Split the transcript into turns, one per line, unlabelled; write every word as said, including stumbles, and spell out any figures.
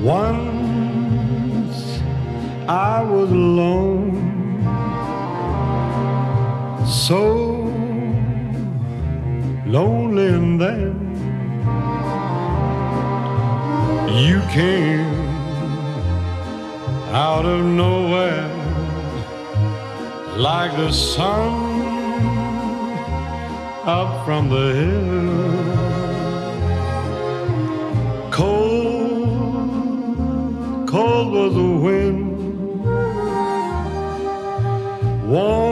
Once I was alone, so lonely, and then you came out of nowhere like the sun up from the hill. Cold, cold was the wind, warm